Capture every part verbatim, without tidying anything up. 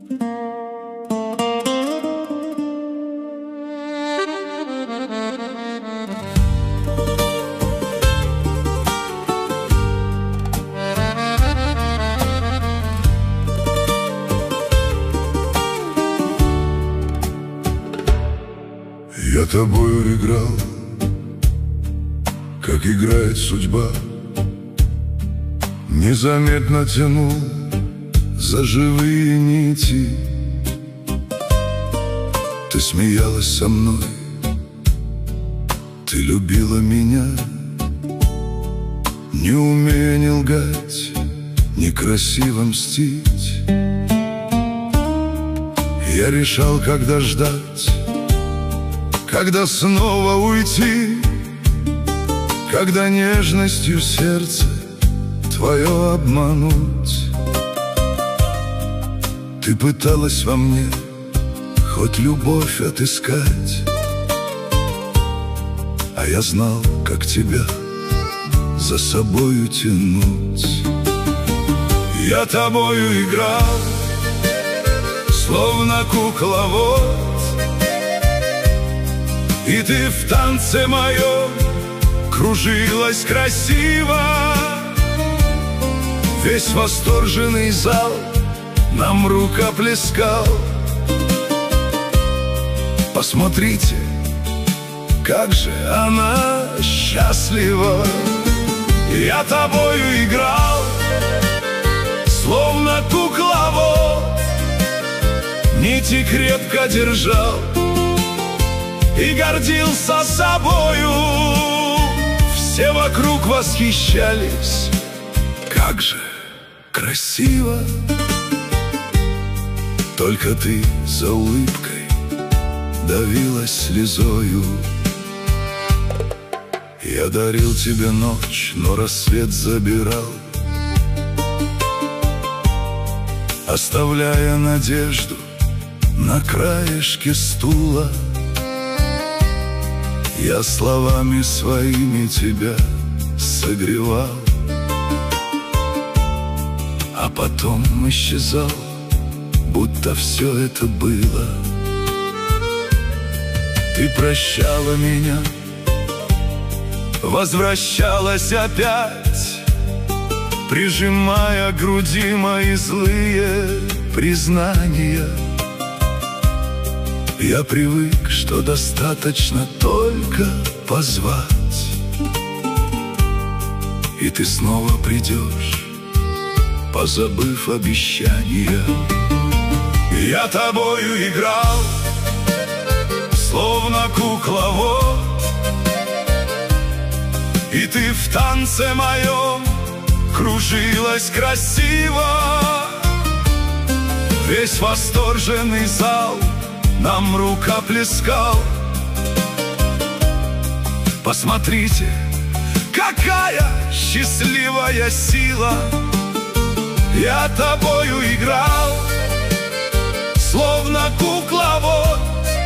Я тобою играл, как играет судьба. Незаметно тянул за живые нити. Ты смеялась со мной, ты любила меня, не умея ни лгать, ни красиво мстить. Я решал, когда ждать, когда снова уйти, когда нежностью сердце твое обмануть. Ты пыталась во мне хоть любовь отыскать, а я знал, как тебя за собою тянуть. Я тобою играл, словно кукловод, и ты в танце моем кружилась красиво. Весь восторженный зал нам рукоплескал. Посмотрите, как же она счастлива. Я тобою играл, словно кукловод, нити крепко держал и гордился собою. Все вокруг восхищались, как же красиво. Только ты за улыбкой давилась слезою. Я дарил тебе ночь, но рассвет забирал, оставляя надежду на краешке стула. Я словами своими тебя согревал, а потом исчезал, будто все это было. Ты прощала меня, возвращалась опять, прижимая к груди мои злые признания. Я привык, что достаточно только позвать, и ты снова придешь, позабыв обещания. Я тобою играл, словно кукловод, и ты в танце моем кружилась красиво. Весь восторженный зал нам рукоплескал. Посмотрите, какая счастливая сила. Я тобою играл, словно кукловод,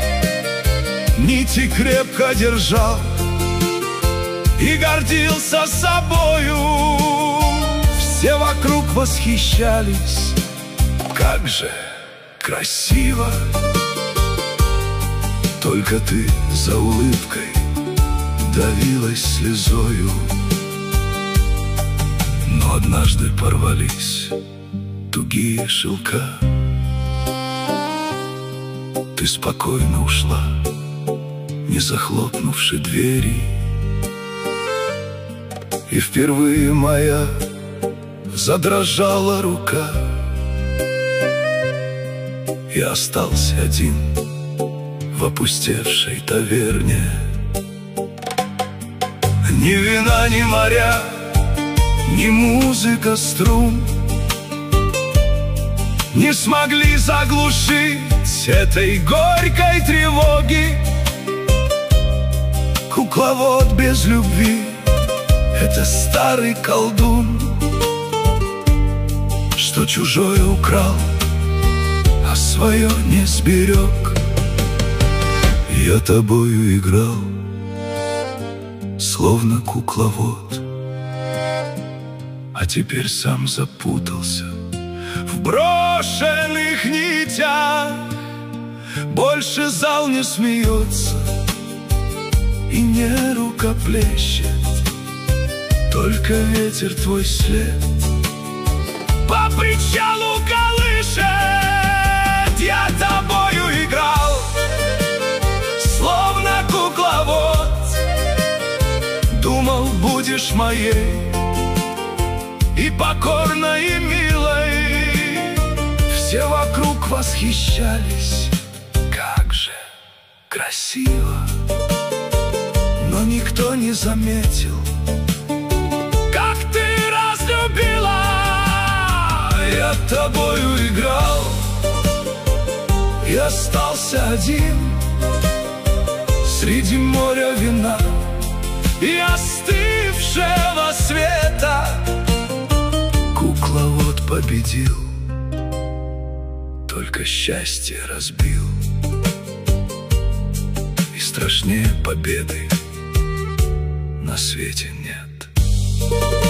нити крепко держал и гордился собою. Все вокруг восхищались, как же красиво. Только ты за улыбкой давилась слезою. Но однажды порвались тугие шелка. Ты спокойно ушла, не захлопнувши двери. И впервые моя задрожала рука. Я остался один в опустевшей таверне. Ни вина, ни моря, ни музыка струн не смогли заглушить этой горькой тревоги. Кукловод без любви — это старый колдун, что чужое украл, а свое не сберег. Я тобою играл, словно кукловод, а теперь сам запутался в бровь. брошенных нитях. Больше зал не смеется и не рукоплещет, только ветер твой след по причалу колышет. Я тобою играл, словно кукловод, думал, будешь моей и покорной, и милой. Все вокруг восхищались, как же красиво, но никто не заметил, как ты разлюбила. Я тобою играл и остался один среди моря вина и остывшего света. Кукловод победил, только счастье разбил, и страшнее победы на свете нет.